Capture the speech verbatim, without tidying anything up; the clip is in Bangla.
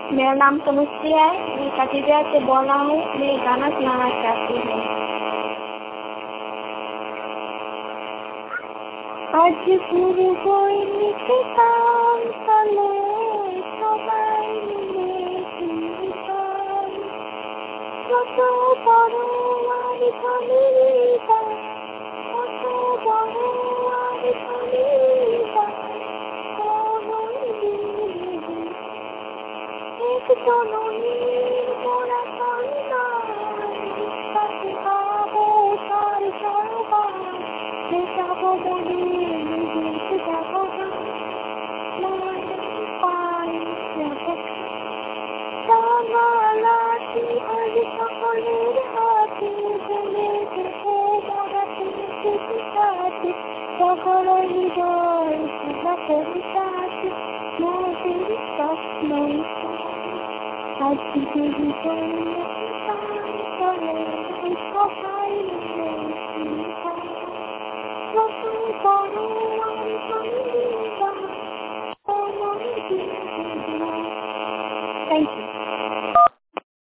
मेरा नाम तनुश्री है। मैं कटिहार से बोल रहा हूँ। मैं गाना सुनाना चाहती हूँ। आज गुरु गोइल के काम चले सबाई मिले कीर्तन কত বড় আর ধনীরা কত বড় আর ধনীরা এক জননীর মোরা কান্না তাকে পাবো তার সবাই যাব বলে নিজেকে যাব পাই জানালাটি আজ সকলের হাতে বলে দেবো মোরা তুমি সাথে সকল হৃদয় সদা কবিতাতে মোদের স্বপ্ন আজ থেকে হৃদয় চলে সবাই কত বড় আর ধনীরা Thank you.